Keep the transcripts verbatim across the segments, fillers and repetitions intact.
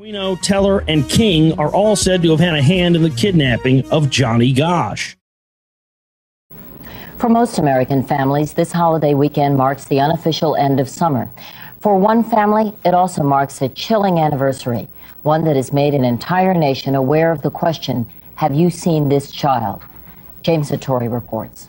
Aquino, Teller, and King are all said to have had a hand in the kidnapping of Johnny Gosch. For most American families, this holiday weekend marks the unofficial end of summer. For one family, it also marks a chilling anniversary, one that has made an entire nation aware of the question, have you seen this child? James Hattori reports.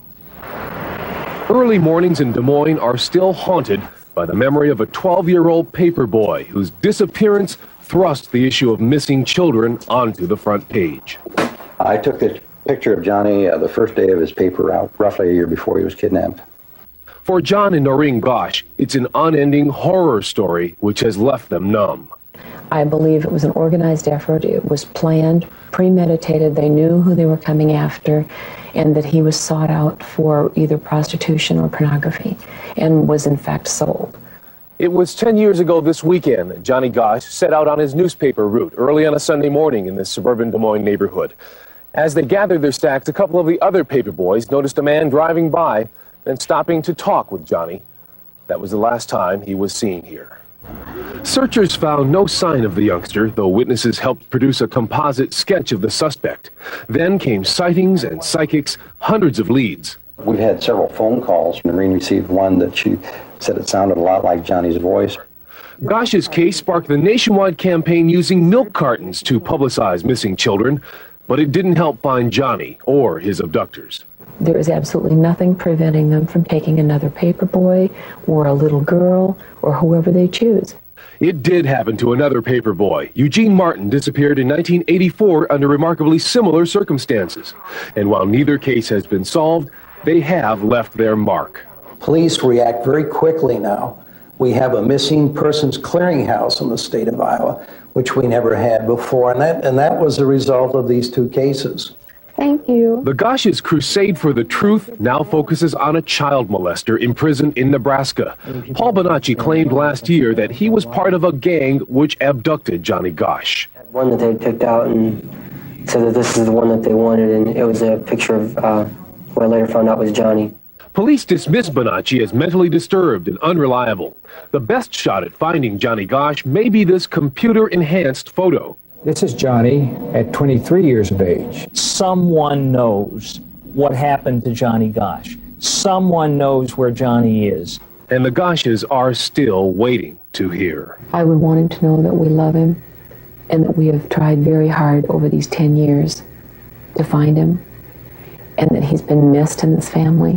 Early mornings in Des Moines are still haunted by the memory of a twelve-year-old paper boy whose disappearance thrust the issue of missing children onto the front page. I took this picture of Johnny uh, the first day of his paper route, roughly a year before he was kidnapped. For John and Noreen Gosch, it's an unending horror story which has left them numb. I believe it was an organized effort. It was planned, premeditated. They knew who they were coming after, and that he was sought out for either prostitution or pornography, and was in fact sold. It was ten years ago this weekend that Johnny Gosch set out on his newspaper route early on a Sunday morning in this suburban Des Moines neighborhood. As they gathered their stacks, a couple of the other paper boys noticed a man driving by and stopping to talk with Johnny. That was the last time he was seen here. Searchers found no sign of the youngster, though witnesses helped produce a composite sketch of the suspect. Then came sightings and psychics, hundreds of leads. We've had several phone calls. Noreen received one that she said it sounded a lot like Johnny's voice. Gosch's case sparked the nationwide campaign using milk cartons to publicize missing children, but it didn't help find Johnny or his abductors. There is absolutely nothing preventing them from taking another paper boy or a little girl or whoever they choose. It did happen to another paper boy. Eugene Martin disappeared in nineteen eighty-four under remarkably similar circumstances. And while neither case has been solved, they have left their mark. Police react very quickly now. We have a missing persons clearinghouse in the state of Iowa, which we never had before, and that, and that was the result of these two cases. Thank you. The Gosch's crusade for the truth now focuses on a child molester imprisoned in Nebraska. Paul Bonacci claimed last year that he was part of a gang which abducted Johnny Gosch. One that they picked out and said that this is the one that they wanted, and it was a picture of uh, who I later found out was Johnny. Police dismissed Bonacci as mentally disturbed and unreliable. The best shot at finding Johnny Gosch may be this computer-enhanced photo. This is Johnny at twenty-three years of age. Someone knows what happened to Johnny Gosch. Someone knows where Johnny is. And the Gosches are still waiting to hear. I would want him to know that we love him and that we have tried very hard over these ten years to find him, and that he's been missed in this family.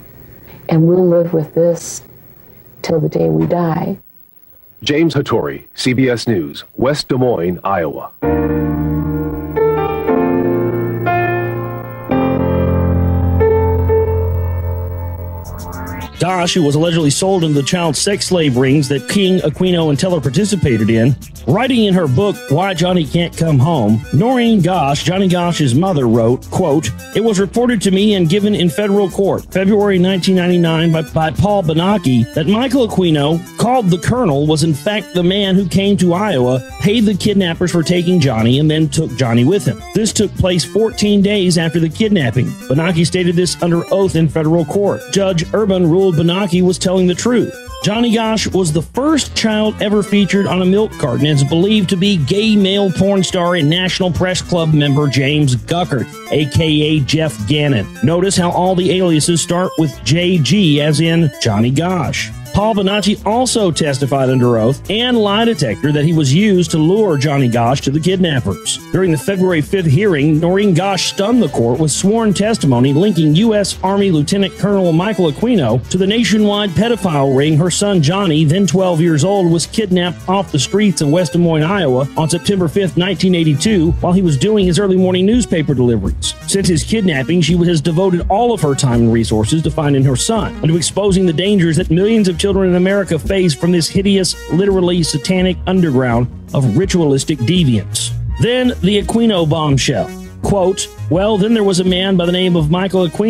And we'll live with this till the day we die. James Hattori, C B S News, West Des Moines, Iowa. Gosch, who was allegedly sold into the child sex slave rings that King, Aquino, and Teller participated in, writing in her book, Why Johnny Can't Come Home, Noreen Gosch, Johnny Gosch's mother, wrote, quote, "It was reported to me and given in federal court, February nineteen ninety-nine, by, by Paul Bonacci, that Michael Aquino, called the Colonel, was in fact the man who came to Iowa, paid the kidnappers for taking Johnny, and then took Johnny with him. This took place fourteen days after the kidnapping. Bonacci stated this under oath in federal court. Judge Urban ruled Bonacci was telling the truth. Johnny Gosch was the first child ever featured on a milk carton and is believed to be gay male porn star and National Press Club member James Guckert, a k a. Jeff Gannon. Notice how all the aliases start with J G, as in Johnny Gosch. Paul Bonacci also testified under oath and lie detector that he was used to lure Johnny Gosch to the kidnappers. During the February fifth hearing, Noreen Gosch stunned the court with sworn testimony linking U S Army Lieutenant Colonel Michael Aquino to the nationwide pedophile ring her son Johnny, then twelve years old, was kidnapped off the streets of West Des Moines, Iowa on September fifth, nineteen eighty-two, while he was doing his early morning newspaper deliveries. Since his kidnapping, she has devoted all of her time and resources to finding her son and to exposing the dangers that millions of children in America face from this hideous, literally satanic underground of ritualistic deviance. Then the Aquino bombshell. Quote, well, then there was a man by the name of Michael Aquino.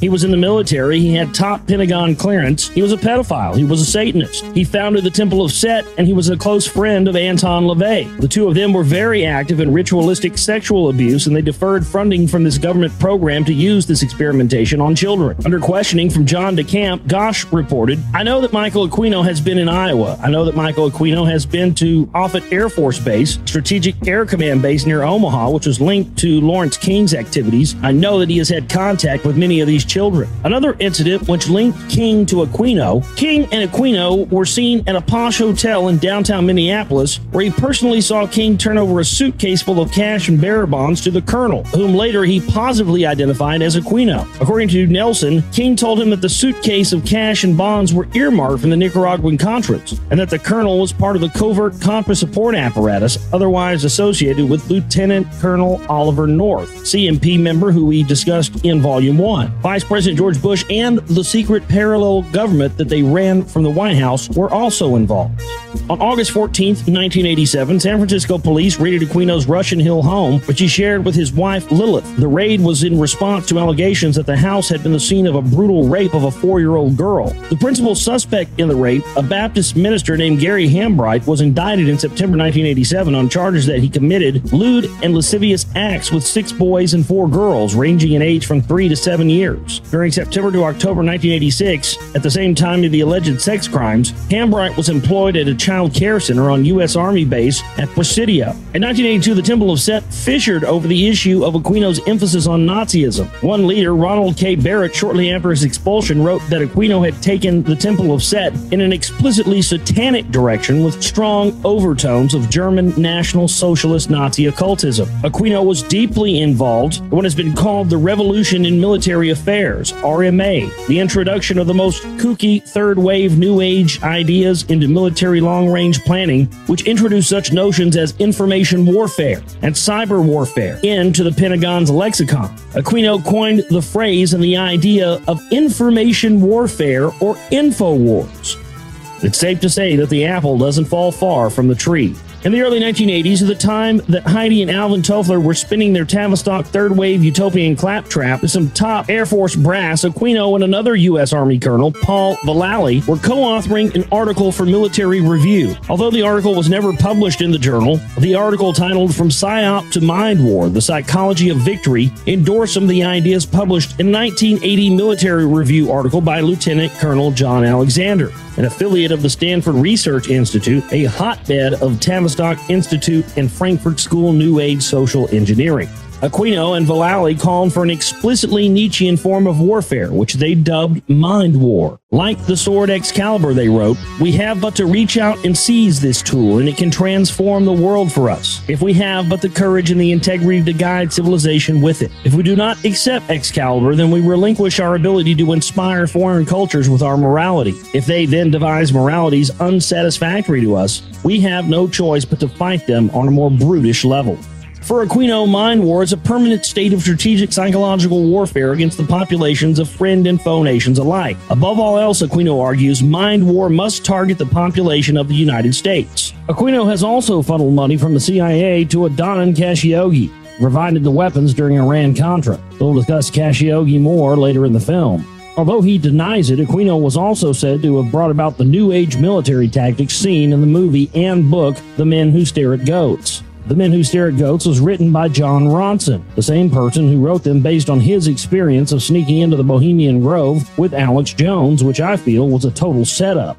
He was in the military. He had top Pentagon clearance. He was a pedophile. He was a Satanist. He founded the Temple of Set, and he was a close friend of Anton LaVey. The two of them were very active in ritualistic sexual abuse, and they deferred funding from this government program to use this experimentation on children. Under questioning from John DeCamp, Gosch reported, I know that Michael Aquino has been in Iowa. I know that Michael Aquino has been to Offutt Air Force Base, Strategic Air Command Base near Omaha, which was linked to Lawrence King's activities. I know that he has had contact with many of these children. Another incident which linked King to Aquino, King and Aquino were seen at a posh hotel in downtown Minneapolis, where he personally saw King turn over a suitcase full of cash and bearer bonds to the colonel, whom later he positively identified as Aquino. According to Nelson, King told him that the suitcase of cash and bonds were earmarked from the Nicaraguan Contras, and that the colonel was part of the covert Contra support apparatus, otherwise associated with Lieutenant Colonel Oliver North, C M P member who we discussed in Volume one. Vice President George Bush and the secret parallel government that they ran from the White House were also involved. On August fourteenth, nineteen eighty-seven, San Francisco police raided Aquino's Russian Hill home, which he shared with his wife Lilith. The raid was in response to allegations that the house had been the scene of a brutal rape of a four-year-old girl. The principal suspect in the rape, a Baptist minister named Gary Hambright, was indicted in September nineteen eighty-seven on charges that he committed lewd and lascivious acts with six boys and four girls, ranging in age from three to seven years. During September to October nineteen eighty-six, at the same time of the alleged sex crimes, Hambright was employed at a child care center on U S Army base at Presidio. In nineteen eighty-two, the Temple of Set fissured over the issue of Aquino's emphasis on Nazism. One leader, Ronald K. Barrett, shortly after his expulsion, wrote that Aquino had taken the Temple of Set in an explicitly satanic direction with strong overtones of German National Socialist Nazi occultism. Aquino was deeply involved in what has been called the Revolution in Military Affairs, R M A, the introduction of the most kooky third-wave New Age ideas into military long-range planning, which introduced such notions as information warfare and cyber warfare into the Pentagon's lexicon. Aquino coined the phrase and the idea of information warfare, or InfoWars. It's safe to say that the apple doesn't fall far from the tree. In the early nineteen eighties, at the time that Heidi and Alvin Toffler were spinning their Tavistock third-wave utopian claptrap with some top Air Force brass, Aquino and another U S Army colonel, Paul Vallely, were co-authoring an article for Military Review. Although the article was never published in the journal, the article titled From Psyop to Mind War, The Psychology of Victory, endorsed some of the ideas published in a nineteen eighty Military Review article by Lieutenant Colonel John Alexander, an affiliate of the Stanford Research Institute, a hotbed of Tavistock Institute and Frankfurt School New Age Social Engineering. Aquino and Vallely called for an explicitly Nietzschean form of warfare, which they dubbed mind war. Like the sword Excalibur, they wrote, we have but to reach out and seize this tool, and it can transform the world for us, if we have but the courage and the integrity to guide civilization with it. If we do not accept Excalibur, then we relinquish our ability to inspire foreign cultures with our morality. If they then devise moralities unsatisfactory to us, we have no choice but to fight them on a more brutish level. For Aquino, mind war is a permanent state of strategic psychological warfare against the populations of friend and foe nations alike. Above all else, Aquino argues, mind war must target the population of the United States. Aquino has also funneled money from the C I A to Adnan Khashoggi, provided the weapons during Iran-Contra. We'll discuss Khashoggi more later in the film. Although he denies it, Aquino was also said to have brought about the New Age military tactics seen in the movie and book The Men Who Stare at Goats. The Men Who Stare at Goats was written by John Ronson, the same person who wrote them based on his experience of sneaking into the Bohemian Grove with Alex Jones, which I feel was a total setup.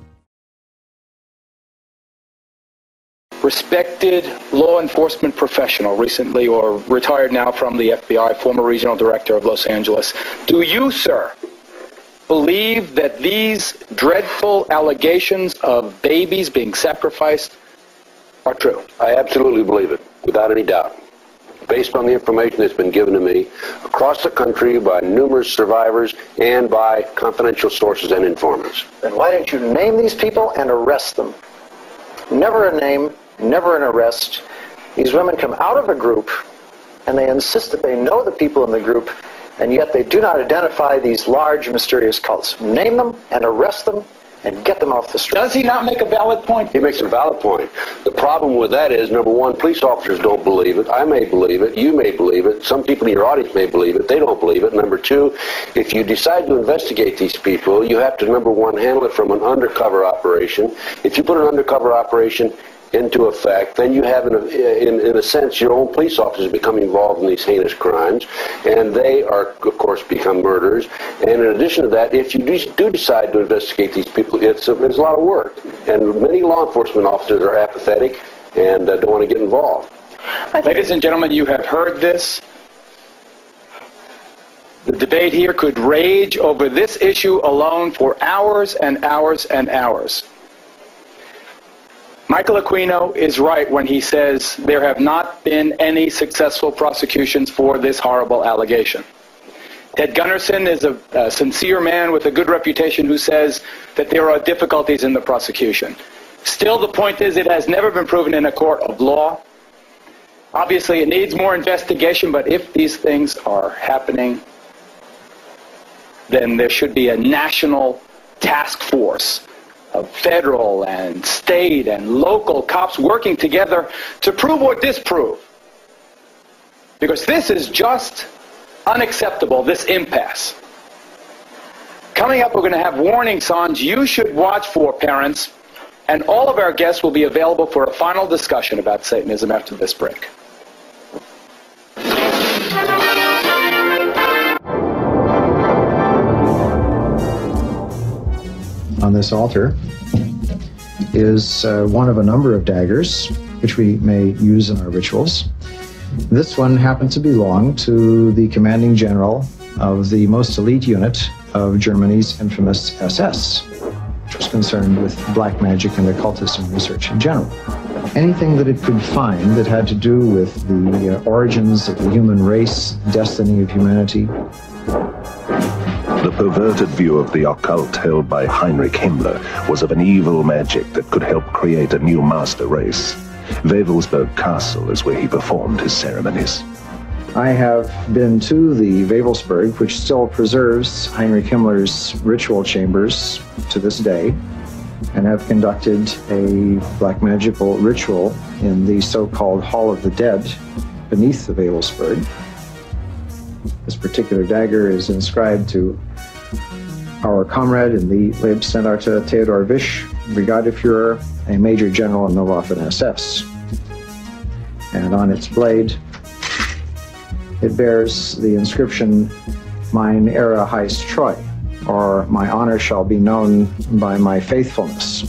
Respected law enforcement professional, recently or retired now from the F B I, former regional director of Los Angeles. Do you, sir, believe that these dreadful allegations of babies being sacrificed are true? I absolutely believe it, without any doubt, based on the information that's been given to me across the country by numerous survivors and by confidential sources and informants. Then why don't you name these people and arrest them? Never a name, never an arrest. These women come out of a group and they insist that they know the people in the group, and yet they do not identify these large mysterious cults. Name them and arrest them and get them off the street. Does he not make a valid point? He makes a valid point. The problem with that is, number one, police officers don't believe it. I may believe it. You may believe it. Some people in your audience may believe it. They don't believe it. Number two, if you decide to investigate these people, you have to, number one, handle it from an undercover operation. If you put an undercover operation into effect, then you have, in a, in, in a sense, your own police officers become involved in these heinous crimes, and they are, of course, become murderers. And in addition to that, if you do decide to investigate these people, it's a, it's a lot of work. And many law enforcement officers are apathetic and uh, don't want to get involved. Ladies and gentlemen, you have heard this. The debate here could rage over this issue alone for hours and hours and hours. Michael Aquino is right when he says there have not been any successful prosecutions for this horrible allegation. Ted Gunderson is a, a sincere man with a good reputation who says that there are difficulties in the prosecution. Still, the point is it has never been proven in a court of law. Obviously, it needs more investigation, but if these things are happening, then there should be a national task force of federal and state and local cops working together to prove or disprove. Because this is just unacceptable, this impasse. Coming up, we're going to have warning signs you should watch for, parents, and all of our guests will be available for a final discussion about Satanism after this break. On this altar is uh, one of a number of daggers which we may use in our rituals. This one happened to belong to the commanding general of the most elite unit of Germany's infamous S S, which was concerned with black magic and occultism research in general. Anything that it could find that had to do with the uh, origins of the human race, destiny of humanity. The perverted view of the occult held by Heinrich Himmler was of an evil magic that could help create a new master race. Wewelsburg Castle is where he performed his ceremonies. I have been to the Wewelsburg, which still preserves Heinrich Himmler's ritual chambers to this day, and have conducted a black magical ritual in the so-called Hall of the Dead beneath the Wewelsburg. This particular dagger is inscribed to our comrade in the Leibstandarte Theodor Wisch, Brigadeführer, a Major General in the Waffen S S. And on its blade, it bears the inscription, Mein Ehre heißt Treu, or my honor shall be known by my faithfulness.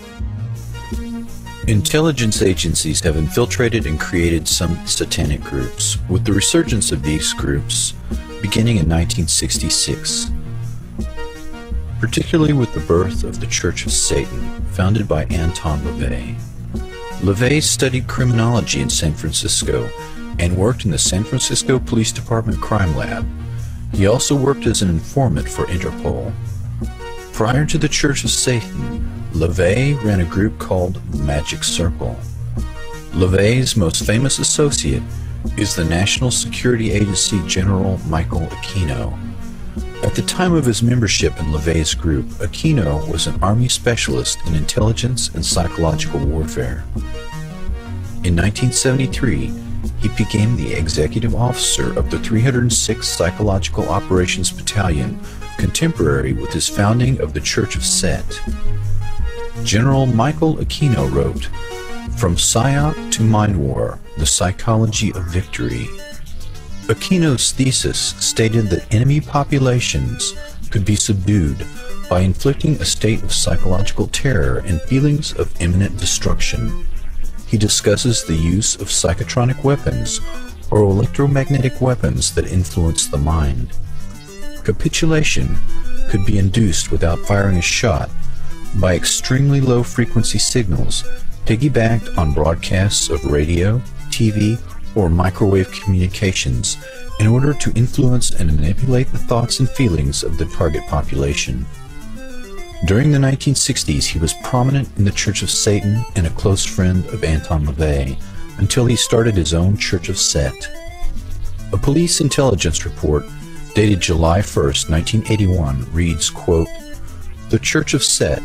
Intelligence agencies have infiltrated and created some satanic groups, with the resurgence of these groups beginning in nineteen sixty-six, particularly with the birth of the Church of Satan, founded by Anton LaVey. LaVey studied criminology in San Francisco and worked in the San Francisco Police Department Crime Lab. He also worked as an informant for Interpol. Prior to the Church of Satan, LaVey ran a group called Magic Circle. LaVey's most famous associate is the National Security Agency General Michael Aquino. At the time of his membership in LaVey's group, Aquino was an Army specialist in intelligence and psychological warfare. In nineteen seventy-three, he became the executive officer of the three hundred sixth Psychological Operations Battalion, contemporary with his founding of the Church of Set. General Michael Aquino wrote, "From PSYOP to Mind War, the Psychology of Victory." Aquino's thesis stated that enemy populations could be subdued by inflicting a state of psychological terror and feelings of imminent destruction. He discusses the use of psychotronic weapons or electromagnetic weapons that influence the mind. Capitulation could be induced without firing a shot by extremely low frequency signals piggybacked on broadcasts of radio, T V, or microwave communications in order to influence and manipulate the thoughts and feelings of the target population. During the nineteen sixties, he was prominent in the Church of Satan and a close friend of Anton LaVey until he started his own Church of Set. A police intelligence report dated July first, nineteen eighty-one reads, quote, "The Church of Set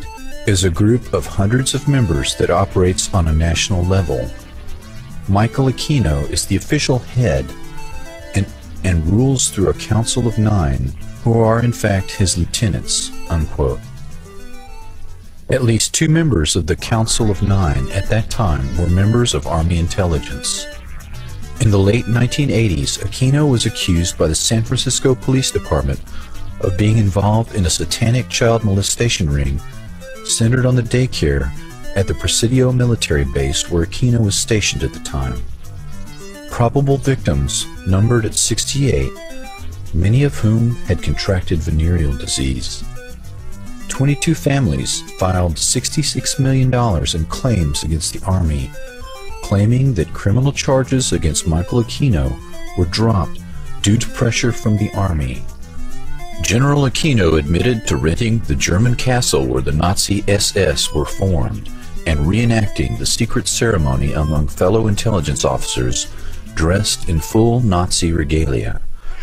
is a group of hundreds of members that operates on a national level. Michael Aquino is the official head and, and rules through a council of nine who are in fact his lieutenants, unquote. At least two members of the Council of Nine at that time were members of Army intelligence. In the late nineteen eighties, Aquino was accused by the San Francisco Police Department of being involved in a satanic child molestation ring centered on the daycare at the Presidio military base where Aquino was stationed at the time. Probable victims numbered at sixty-eight, many of whom had contracted venereal disease. twenty-two families filed sixty-six million dollars in claims against the Army, claiming that criminal charges against Michael Aquino were dropped due to pressure from the Army. General Aquino admitted to renting the German castle where the Nazi S S were formed and reenacting the secret ceremony among fellow intelligence officers dressed in full Nazi regalia.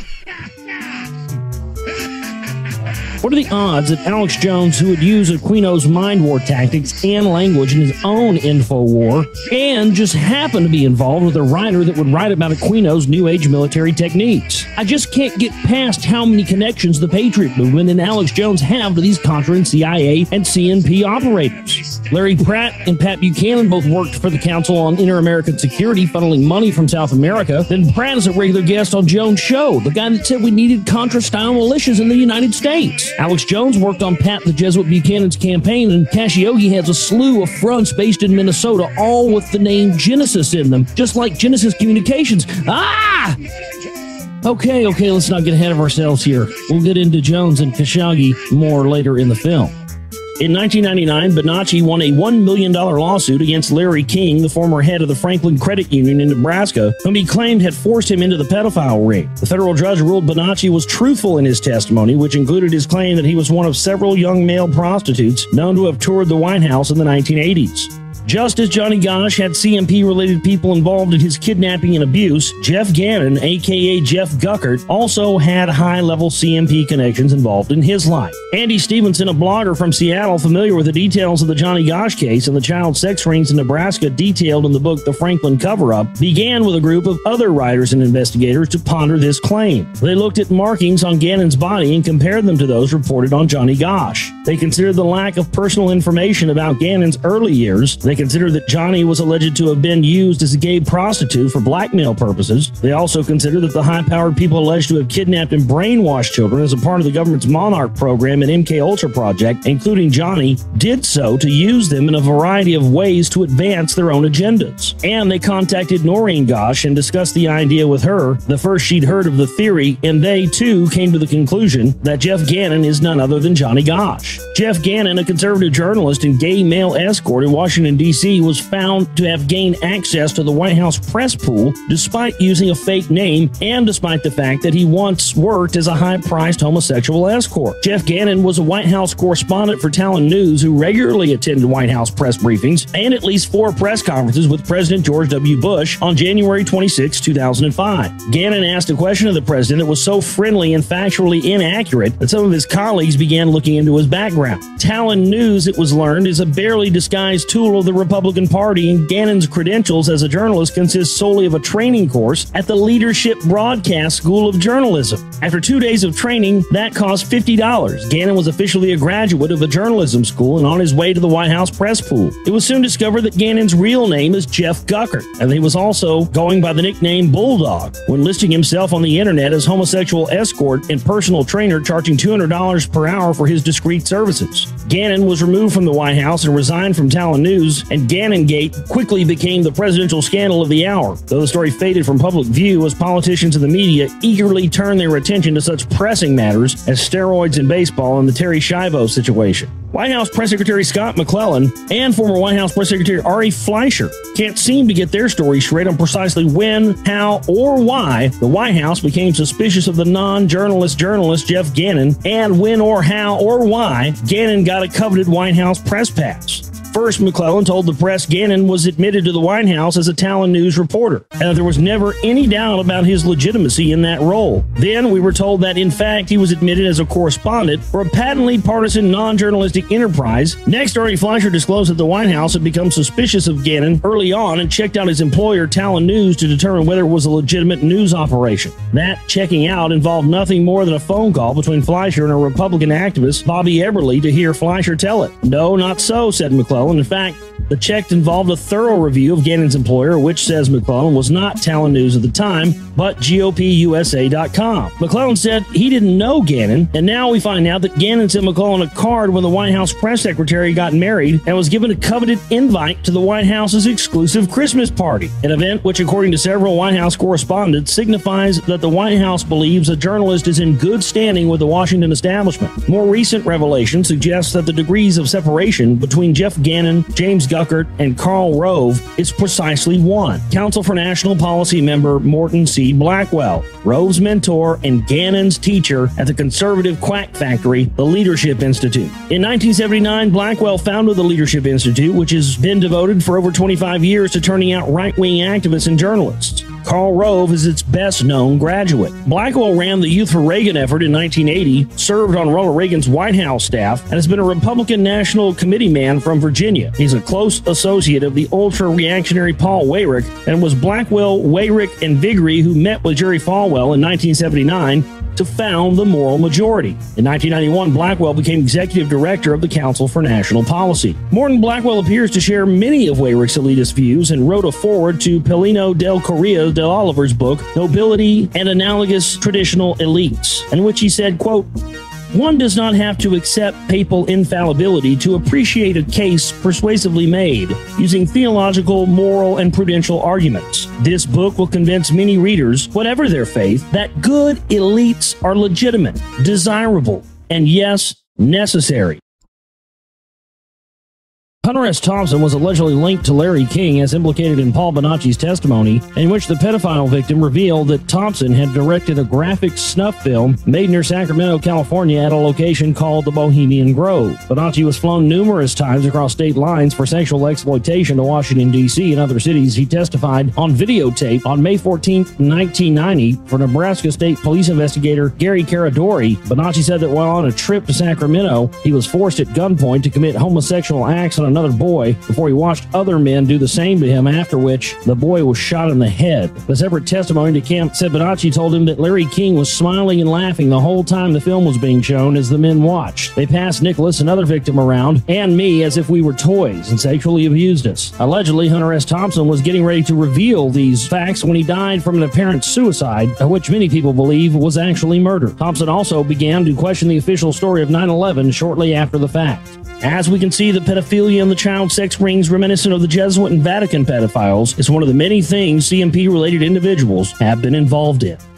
What are the odds that Alex Jones, who would use Aquino's mind war tactics and language in his own info war, and just happened to be involved with a writer that would write about Aquino's New Age military techniques? I just can't get past how many connections the Patriot movement and Alex Jones have to these Contra and C I A and C N P operators. Larry Pratt and Pat Buchanan both worked for the Council on Inter-American Security, funneling money from South America. Then Pratt is a regular guest on Jones' show, the guy that said we needed Contra-style militias in the United States. Alex Jones worked on Pat the Jesuit Buchanan's campaign, and Cassiogi has a slew of fronts based in Minnesota, all with the name Genesis in them, just like Genesis Communications. Ah! Okay, okay, let's not get ahead of ourselves here. We'll get into Jones and Khashoggi more later in the film. In nineteen ninety-nine, Bonacci won a one million dollars lawsuit against Larry King, the former head of the Franklin Credit Union in Nebraska, whom he claimed had forced him into the pedophile ring. The federal judge ruled Bonacci was truthful in his testimony, which included his claim that he was one of several young male prostitutes known to have toured the White House in the nineteen eighties. Just as Johnny Gosch had C M P-related people involved in his kidnapping and abuse, Jeff Gannon, a k a. Jeff Guckert, also had high-level C M P connections involved in his life. Andy Stevenson, a blogger from Seattle familiar with the details of the Johnny Gosch case and the child sex rings in Nebraska detailed in the book The Franklin Cover-Up, began with a group of other writers and investigators to ponder this claim. They looked at markings on Gannon's body and compared them to those reported on Johnny Gosch. They considered the lack of personal information about Gannon's early years. They considered that Johnny was alleged to have been used as a gay prostitute for blackmail purposes. They also considered that the high-powered people alleged to have kidnapped and brainwashed children as a part of the government's Monarch program and M K Ultra project, including Johnny, did so to use them in a variety of ways to advance their own agendas. And they contacted Noreen Gosch and discussed the idea with her, the first she'd heard of the theory, and they, too, came to the conclusion that Jeff Gannon is none other than Johnny Gosch. Jeff Gannon, a conservative journalist and gay male escort in Washington, D C, was found to have gained access to the White House press pool despite using a fake name and despite the fact that he once worked as a high-priced homosexual escort. Jeff Gannon was a White House correspondent for Talon News who regularly attended White House press briefings and at least four press conferences with President George W. Bush on January twenty-sixth, two thousand five. Gannon asked a question of the president that was so friendly and factually inaccurate that some of his colleagues began looking into his background. Talon News, it was learned, is a barely disguised tool of the Republican Party, and Gannon's credentials as a journalist consist solely of a training course at the Leadership Broadcast School of Journalism. After two days of training, that cost fifty dollars. Gannon was officially a graduate of the journalism school and on his way to the White House press pool. It was soon discovered that Gannon's real name is Jeff Guckert, and he was also going by the nickname Bulldog when listing himself on the internet as homosexual escort and personal trainer, charging two hundred dollars per hour for his discreet services. Gannon was removed from the White House and resigned from Talon News, and Gannongate quickly became the presidential scandal of the hour, though the story faded from public view as politicians and the media eagerly turned their attention to such pressing matters as steroids in baseball and the Terry Schiavo situation. White House Press Secretary Scott McClellan and former White House Press Secretary Ari Fleischer can't seem to get their story straight on precisely when, how, or why the White House became suspicious of the non-journalist journalist Jeff Gannon, and when or how or why Gannon got a coveted White House press pass. First, McClellan told the press Gannon was admitted to the White House as a Talon News reporter, and that there was never any doubt about his legitimacy in that role. Then we were told that, in fact, he was admitted as a correspondent for a patently partisan, non-journalistic enterprise. Next, Artie Fleischer disclosed that the White House had become suspicious of Gannon early on and checked out his employer, Talon News, to determine whether it was a legitimate news operation. That checking out involved nothing more than a phone call between Fleischer and a Republican activist, Bobby Eberle, to hear Fleischer tell it. No, not so, said McClellan. In fact, the check involved a thorough review of Gannon's employer, which, says McClellan, was not Talon News at the time, but G O P U S A dot com. McClellan said he didn't know Gannon, and now we find out that Gannon sent McClellan a card when the White House press secretary got married and was given a coveted invite to the White House's exclusive Christmas party, an event which, according to several White House correspondents, signifies that the White House believes a journalist is in good standing with the Washington establishment. More recent revelation suggests that the degrees of separation between Jeff Gannon, James Guckert, and Karl Rove is precisely one. Council for National Policy member Morton C. Blackwell, Rove's mentor and Gannon's teacher at the conservative quack factory, the Leadership Institute. In nineteen seventy-nine, Blackwell founded the Leadership Institute, which has been devoted for over twenty-five years to turning out right-wing activists and journalists. Karl Rove is its best-known graduate. Blackwell ran the Youth for Reagan effort in nineteen eighty, served on Ronald Reagan's White House staff, and has been a Republican National Committee man from Virginia. He's a close associate of the ultra-reactionary Paul Weyrich, and was Blackwell, Weyrich, and Vigri who met with Jerry Falwell in nineteen seventy-nine to found the Moral Majority. In nineteen ninety-one, Blackwell became executive director of the Council for National Policy. Morton Blackwell appears to share many of Weyrich's elitist views and wrote a foreword to Pelino del Correa de Oliver's book, Nobility and Analogous Traditional Elites, in which he said, quote, "One does not have to accept papal infallibility to appreciate a case persuasively made, using theological, moral, and prudential arguments. This book will convince many readers, whatever their faith, that good elites are legitimate, desirable, and yes, necessary." Hunter S. Thompson was allegedly linked to Larry King as implicated in Paul Bonacci's testimony, in which the pedophile victim revealed that Thompson had directed a graphic snuff film made near Sacramento, California at a location called the Bohemian Grove. Bonacci was flown numerous times across state lines for sexual exploitation to Washington, D C and other cities. He testified on videotape on May fourteenth, nineteen ninety for Nebraska State Police investigator Gary Caradori. Bonacci said that while on a trip to Sacramento, he was forced at gunpoint to commit homosexual acts on another boy before he watched other men do the same to him, after which the boy was shot in the head. The separate testimony to Camp said Bonacci told him that Larry King was smiling and laughing the whole time the film was being shown as the men watched. They passed Nicholas, another victim, around, and me as if we were toys and sexually abused us. Allegedly, Hunter S. Thompson was getting ready to reveal these facts when he died from an apparent suicide, which many people believe was actually murder. Thompson also began to question the official story of nine eleven shortly after the fact. As we can see, the pedophilia and the child sex rings reminiscent of the Jesuit and Vatican pedophiles is one of the many things C M P-related individuals have been involved in.